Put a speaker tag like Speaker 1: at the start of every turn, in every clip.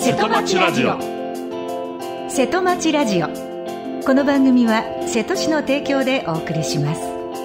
Speaker 1: 瀬戸町ラジオ。
Speaker 2: 瀬戸町ラジオ。この番組は瀬戸市の提供でお送りします。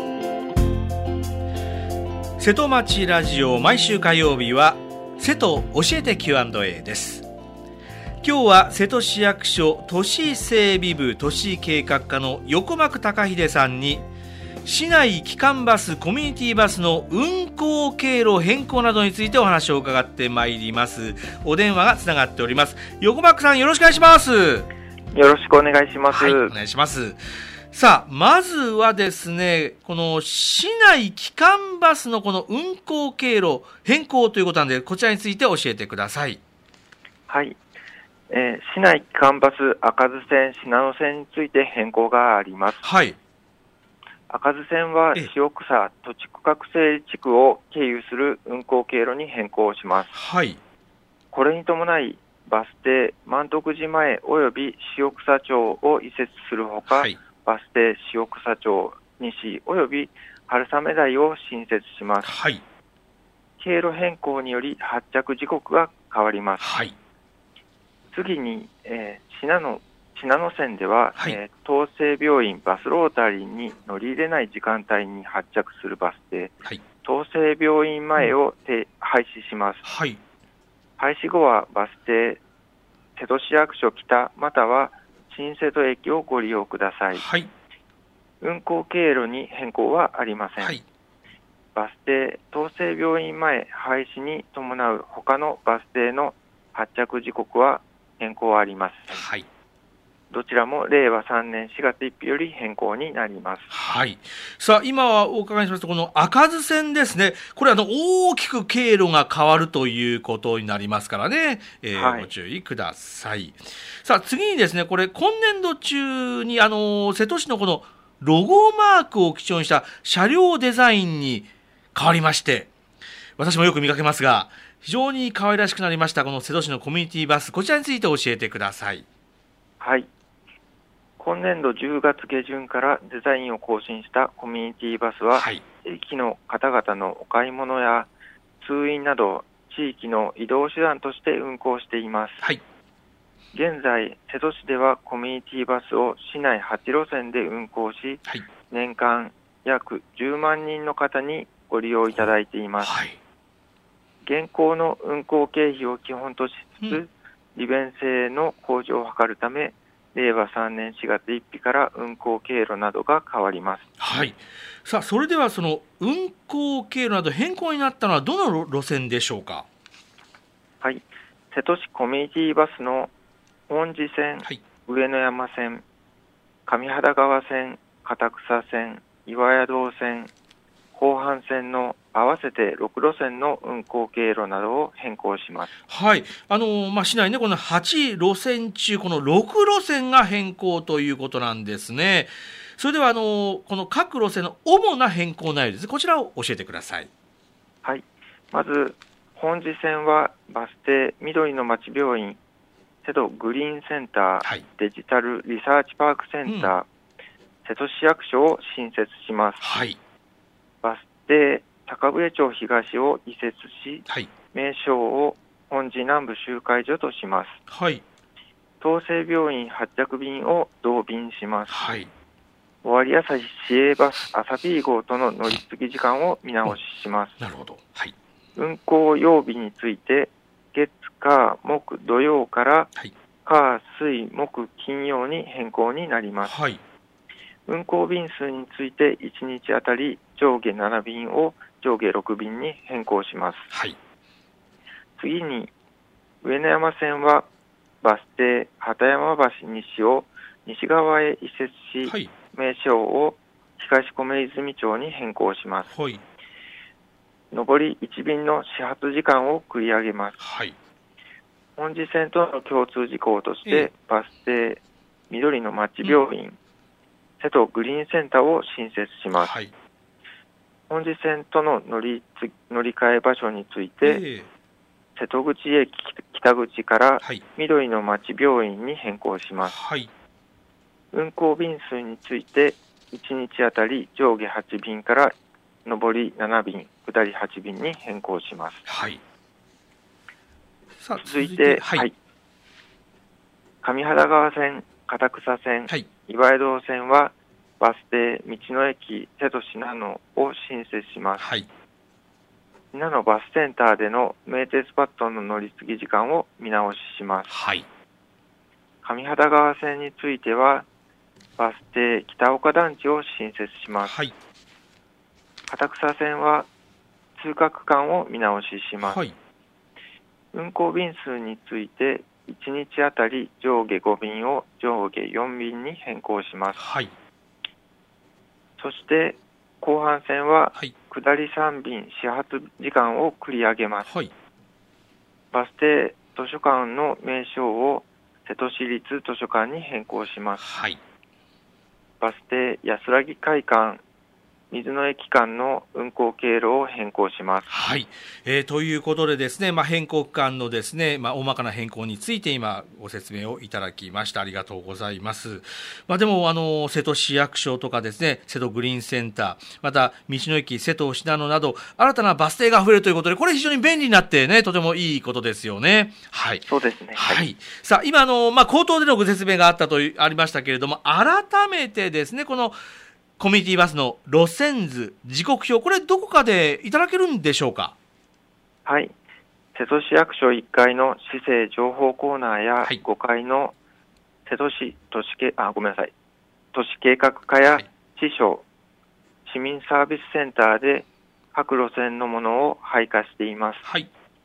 Speaker 1: 瀬戸町ラジオ、毎週火曜日は瀬戸教えて Q&A です。今日は瀬戸市役所都市整備部都市計画課の横幕隆秀さんに、市内基幹バスコミュニティバスの運行経路変更などについてお話を伺ってまいります。お電話がつながっております。横幕さん、よろしくお願いします。
Speaker 3: よろしくお願いします。
Speaker 1: はい、お願いします。さあ、まずはですね、この市内基幹バスのこの運行経路変更ということなんで、こちらについて教えてください。
Speaker 3: はい、市内基幹バス赤津線、信濃線について変更があります。
Speaker 1: はい。
Speaker 3: 赤津線は塩草土地区画整理地区を経由する運行経路に変更します。
Speaker 1: はい。
Speaker 3: これに伴いバス停満徳寺前および塩草町を移設するほか、
Speaker 1: はい、
Speaker 3: バス停塩草町西および春雨台を新設します。
Speaker 1: はい。
Speaker 3: 経路変更により発着時刻が変わります。
Speaker 1: はい。
Speaker 3: 次に、信濃線では、
Speaker 1: はい、
Speaker 3: 東西病院バスロータリーに乗り入れない時間帯に発着するバス停、
Speaker 1: はい、
Speaker 3: 東西病院前を廃止します。
Speaker 1: はい。
Speaker 3: 廃止後はバス停瀬戸市役所北または新瀬戸駅をご利用ください。
Speaker 1: はい。
Speaker 3: 運行経路に変更はありません。
Speaker 1: はい。
Speaker 3: バス停東西病院前廃止に伴う他のバス停の発着時刻は変更はありません。
Speaker 1: はい。
Speaker 3: どちらも令和3年4月1日より変更になります。
Speaker 1: はい。さあ、今はお伺いしますと、この赤津線ですね。これ大きく経路が変わるということになりますからね。
Speaker 3: はい、
Speaker 1: ご注意ください。さあ、次にですね、これ今年度中に瀬戸市のこのロゴマークを基調にした車両デザインに変わりまして、私もよく見かけますが、非常に可愛らしくなりましたこの瀬戸市のコミュニティバス、こちらについて教えてください。
Speaker 3: はい。今年度10月下旬からデザインを更新したコミュニティバスは、
Speaker 1: はい、
Speaker 3: 地域の方々のお買い物や通院など地域の移動手段として運行しています。
Speaker 1: はい。
Speaker 3: 現在瀬戸市ではコミュニティバスを市内8路線で運行し、
Speaker 1: はい、
Speaker 3: 年間約10万人の方にご利用いただいています。
Speaker 1: はい、
Speaker 3: 現行の運行経費を基本としつつ、利便性の向上を図るため、令和3年4月1日から運行経路などが変わります。
Speaker 1: はい。さあ、それではその運行経路など変更になったのはどの路線でしょうか。
Speaker 3: はい。瀬戸市コミュニティバスの本寺線、
Speaker 1: はい、
Speaker 3: 上野山線、上秦川線、片草線、岩屋堂線、後半線の合わせて6路線の運行経路などを変更します。
Speaker 1: はい。市内ね、この8路線中この6路線が変更ということなんですね。それではこの各路線の主な変更内容です。こちらを教えてください。
Speaker 3: はい。まず本寺線はバス停緑の町病院、瀬戸グリーンセンター、
Speaker 1: はい、
Speaker 3: デジタルリサーチパークセンター、瀬戸市役所を新設します。
Speaker 1: はい。
Speaker 3: バス停高上町東を移設し、
Speaker 1: はい、
Speaker 3: 名称を本寺南部集会所とします。
Speaker 1: はい。
Speaker 3: 東西病院発着便を同便します。
Speaker 1: はい。
Speaker 3: 尾張朝日市営バス朝 B 号との乗り継ぎ時間を見直しします。
Speaker 1: なるほど。はい。
Speaker 3: 運行曜日について月火木土曜から、
Speaker 1: はい、
Speaker 3: 火水木金曜に変更になります。
Speaker 1: はい。
Speaker 3: 運行便数について1日あたり上下7便を上下6便に変更します。
Speaker 1: はい。
Speaker 3: 次に上野山線はバス停畑山橋西を西側へ移設し、
Speaker 1: はい、
Speaker 3: 名称を東米泉町に変更します。
Speaker 1: はい。
Speaker 3: 上り1便の始発時間を繰り上げます。
Speaker 1: はい。
Speaker 3: 本寺線との共通事項として、バス停緑の町病院、瀬戸グリーンセンターを新設します。
Speaker 1: はい。
Speaker 3: 本寺線との乗り換え場所について、瀬戸口駅北口から緑の町病院に変更します。
Speaker 1: はい。
Speaker 3: 運行便数について1日あたり上下8便から上り7便下り8便に変更します。
Speaker 1: はい。さあ
Speaker 3: 続いて、
Speaker 1: はい、
Speaker 3: 上秦川線、片草線、
Speaker 1: はい、
Speaker 3: 岩江戸線はバス停、道の駅、瀬戸信濃を新設します。
Speaker 1: はい、
Speaker 3: 信濃バスセンターでの名鉄パッドの乗り継ぎ時間を見直しします。
Speaker 1: はい、
Speaker 3: 上秦川線についてはバス停北岡団地を新設します。
Speaker 1: はい、
Speaker 3: 片草線は通過区間を見直しします。
Speaker 1: はい、
Speaker 3: 運行便数について1日あたり上下5便を上下4便に変更します。
Speaker 1: はい、
Speaker 3: そして後半線は
Speaker 1: はい、
Speaker 3: 下り3便始発時間を繰り上げます。
Speaker 1: はい、
Speaker 3: バス停図書館の名称を瀬戸市立図書館に変更します。
Speaker 1: はい、
Speaker 3: バス停安らぎ会館水の駅間の運行経路を変更します。
Speaker 1: はい、ということでですね、変更区間のですね、大まかな変更について今ご説明をいただきました。ありがとうございます。でも瀬戸市役所とかですね、瀬戸グリーンセンター、また道の駅瀬戸信濃など新たなバス停が増えるということで、これ非常に便利になってね、とてもいいことですよね。はい、
Speaker 3: そうですね。
Speaker 1: はい。さあ今口頭でのご説明がありましたけれども、改めてですね、このコミュニティバスの路線図、時刻表、これどこかでいただけるんでしょうか。
Speaker 3: はい。瀬戸市役所1階の市政情報コーナーや、
Speaker 1: はい、
Speaker 3: 5階の瀬戸市都市計画課や市省、市民サービスセンターで各路線のものを配下しています。
Speaker 1: はい。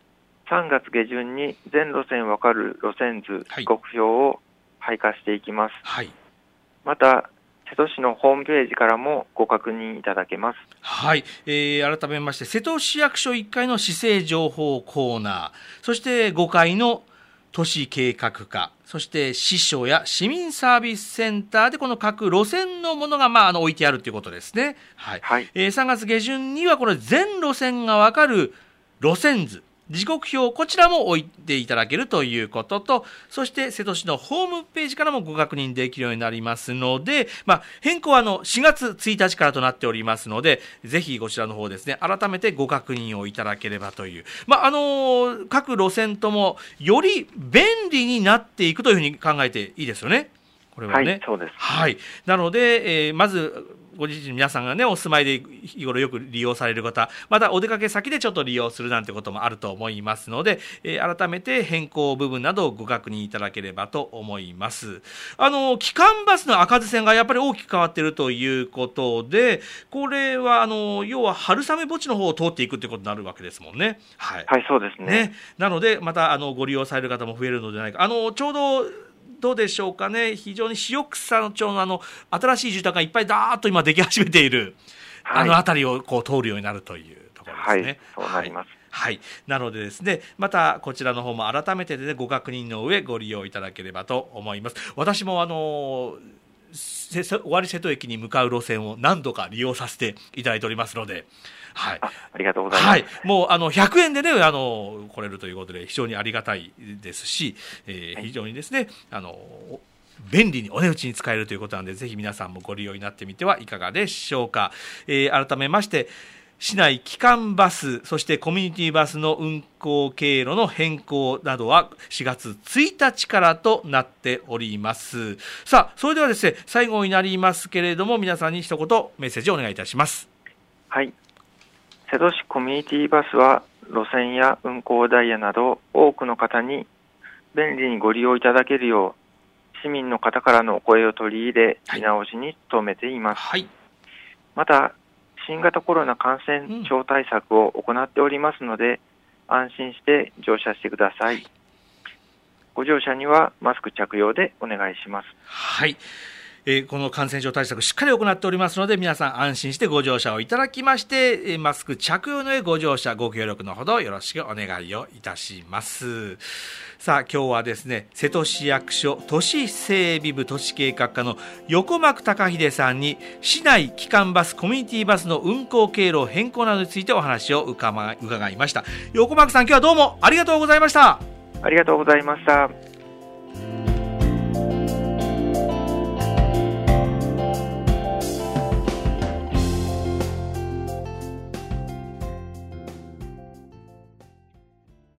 Speaker 3: 3月下旬に全路線わかる路線図、
Speaker 1: はい、
Speaker 3: 時刻表を配下していきます。
Speaker 1: はい。
Speaker 3: また瀬戸市のホームページからもご確認いただけます。
Speaker 1: はい、改めまして瀬戸市役所1階の市政情報コーナー、そして5階の都市計画課、そして市省や市民サービスセンターでこの各路線のものが置いてあるということですね。はい。
Speaker 3: はい、
Speaker 1: 3月下旬にはこの全路線がわかる路線図、時刻表、こちらも置いていただけるということと、そして瀬戸市のホームページからもご確認できるようになりますので、変更は4月1日からとなっておりますので、ぜひこちらの方ですね、改めてご確認をいただければという、各路線ともより便利になっていくというふうに考えていいですよね。これはね。
Speaker 3: はい、そうです。
Speaker 1: はい。なので、まずご自身皆さんがねお住まいで日頃よく利用される方、またお出かけ先でちょっと利用するなんてこともあると思いますので、改めて変更部分などをご確認いただければと思います。基幹バスの赤字線がやっぱり大きく変わっているということで、これは要は春雨墓地の方を通っていくということになるわけですもんね。はい、
Speaker 3: はい、そうですね。
Speaker 1: なのでまたご利用される方も増えるのではないか。ちょうどどうでしょうかね、非常に塩草町の新しい住宅がいっぱいだーっと今でき始めている、はい、辺りを通るようになるというところですね。
Speaker 3: はい、そうなります。
Speaker 1: はい、なのでですね、またこちらの方も改めてで、ね、ご確認の上ご利用いただければと思います。私も尾張瀬戸駅に向かう路線を何度か利用させていただいておりますので、はい、
Speaker 3: ありがとうございます。
Speaker 1: はい、もう100円でね来れるということで非常にありがたいですし、非常にですね便利にお値打ちに使えるということなので、ぜひ皆さんもご利用になってみてはいかがでしょうか。改めまして市内基幹バス、そしてコミュニティバスの運行経路の変更などは4月1日からとなっております。さあ、それではですね、最後になりますけれども、皆さんに一言メッセージをお願いいたします。
Speaker 3: はい。瀬戸市コミュニティバスは路線や運行ダイヤなど多くの方に便利にご利用いただけるよう市民の方からのお声を取り入れ、見直しに努めています。はい、また新型コロナ感染症対策を行っておりますので、安心して乗車してください。ご乗車にはマスク着用でお願いします。
Speaker 1: はい、この感染症対策しっかり行っておりますので、皆さん安心してご乗車をいただきまして、マスク着用の上ご乗車ご協力のほどよろしくお願いをいたします。さあ、今日はですね、瀬戸市役所都市整備部都市計画課の横幕隆秀さんに市内基幹バスコミュニティバスの運行経路変更などについてお話を伺いました。横幕さん、今日はどうもありがとうございました。
Speaker 3: ありがとうございました。